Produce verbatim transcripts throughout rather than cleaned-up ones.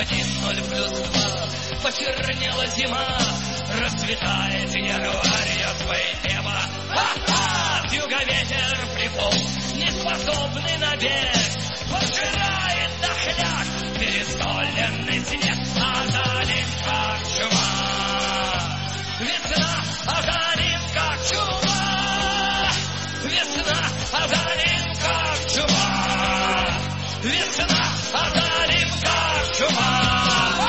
один ноль плюс два. Почернела зима, расцветает январь, я свои тема. Ха-ха! С юга ветер приполз, неспособный на бег, пожирает дохляк перестольный снег, а залит как чума. Весна, а залит как чума. Весна, а залит как чума. Весна, а залит как чума.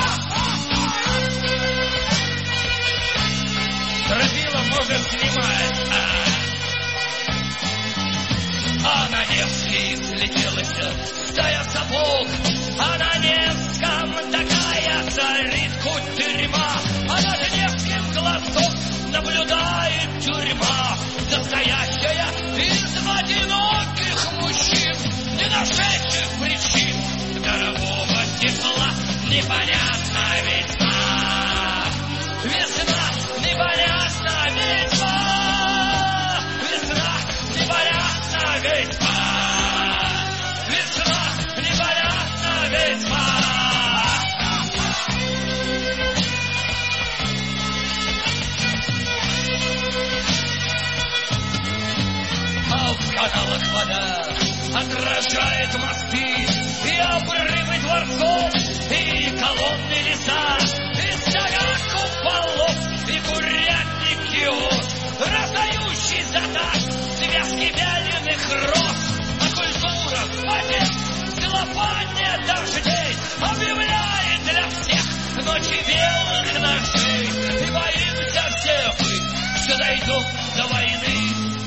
Тропила может снимать, а на Невский слетелась стая сапог, а на Невском такая царит кутерьма, а над Невским глазом наблюдает тюрьма, состоящая из одиноких мужчин, не нашедших причин дорогого тепла. Непонятно весьма, весна, непонятно весьма, весна, непонятно весьма, весна, непонятно весьма. А в каналах вода отражает мосты и обрывы дворцов, и колонны леса, и стога куполов, и курятник киоск, раздающий за так связки вяленых роз. А культура в воде, целлофане дождей объявляет для всех ночи белых ночей. И боимся всех мы, что дойдем до войны.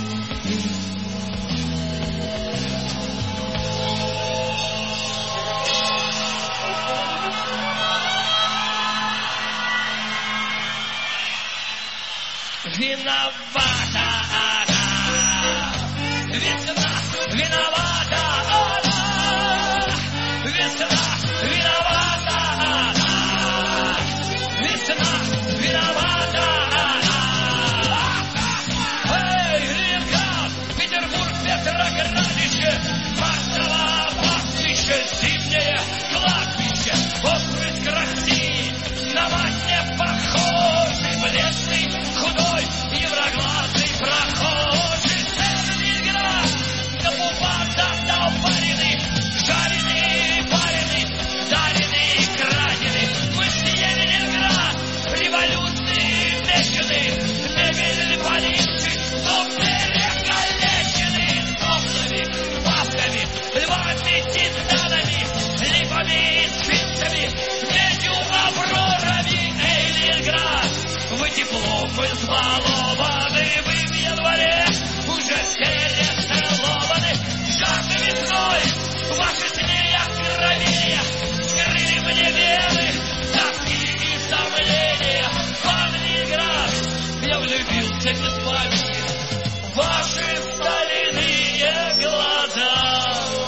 Виновата она, весна, виновата она, весна, виновата она, весна, виновата она. Эй, Ленинград, Петербург, Петроградище, Москва, пастбище, зимнее кладбище, отпрыск России, на мать не похожий, бледный, худой, евроглазый прохожий. Ленинград, до пупа допаренный, жареный, пареный, дареный, краденый. Мы съели Ленинград, революции мечены, мебель полиции, топы реколечены, соплами, бабками, львами, титанами, липами, сфинксами, медью, аврорами. Эй, Ленинград, вы теплом избалованы, вы в январе уже все расцелованы. Жаркой весной ваши сны откровения скрыли мне вены, тоски и сомнения. Вам, Ленинград, я влюбился без памяти в ваши стальные глаза.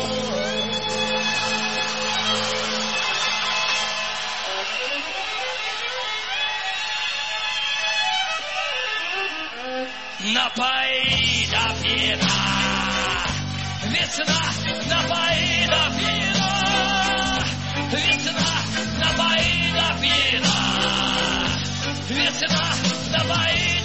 Напои до пьяна, весна, напои до пьяна, весна, напои до пьяна, весна, напои